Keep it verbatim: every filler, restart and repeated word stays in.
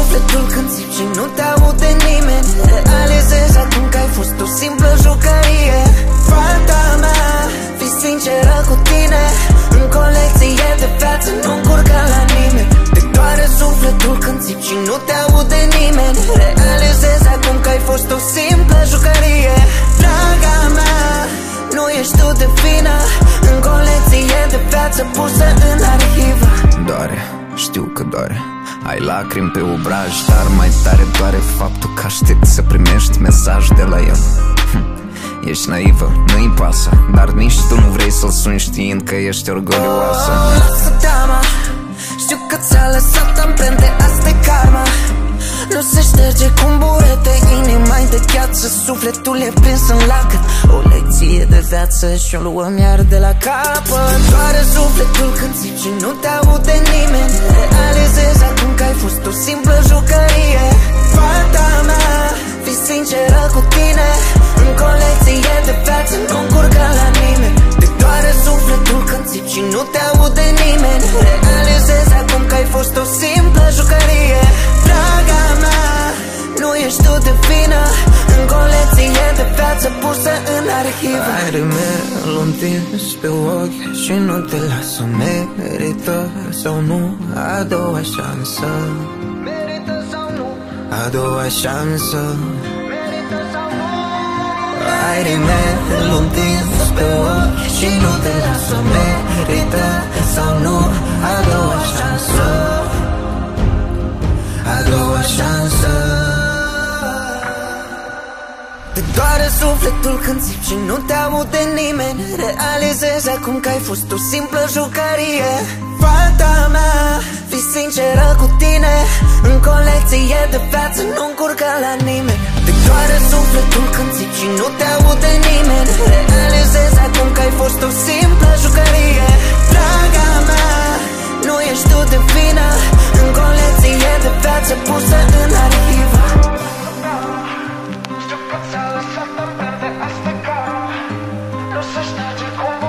sufletul când zici și nu te aude nimeni. Realizezi acum că ai fost o simplă jucărie. Fata mea, fii sinceră cu tine. În colecție de viață nu încurca la nimeni. Te doare sufletul când zici și nu te aude nimeni. Realizezi acum că ai fost o simplă jucărie. Draga mea, nu ești tu de vină. În colecție de viață pusă în arhivă. Doare, știu că doare. Ai lacrimi pe obraj, dar mai tare doare faptul că aștept să primești mesaj de la el. hm. Ești naivă, nu-i pasă, dar nici tu nu vrei să-l suni știind că ești orgolioasă. Oh, lasă teama, știu că ți-a lăsat amprente, asta-i karma. Nu se șterge cu un burete, inima-i de gheață, sufletul e prins în lacăt. O lecție de viață și-o luăm iar de la capăt. Doare sufletul când zici și nu te aude nimeni. Realizezi acum că ai fost o simplă jucărie. Fata mea, fii sinceră cu tine. În colecție de viață nu încurcă la nimeni. Te doare sufletul când zici și nu te aude nimeni. Realizezi acum că ai fost o simplă jucărie. Draga mea, nu ești tu de vină. În colecție de viață pusă în arhivă. Ai rimelul întins pe ochi și nu te lasă. Merită sau nu a doua șansă? Merită sau nu? A doua șansă. Merită sau nu? Ai rimelul întins pe ochi și nu te lasă. Merită sau nu a doua șansă? A doua șansă. Te doare sufletul când zici și nu te aude nimeni. Realizezi acum că ai fost o simplă jucărie. Fata mea, fii sinceră cu tine. În colecție de viață nu încurcă la nimeni. Te doare sufletul când zici și nu te aude nimeni. Realizezi acum că ai fost o simplă jucărie. Draga mea, nu ești tu de vină. În colecție de viață pusă în arhivă. Știu că ți-a lăsat amprente, asta-i karma. Nu se șterge cu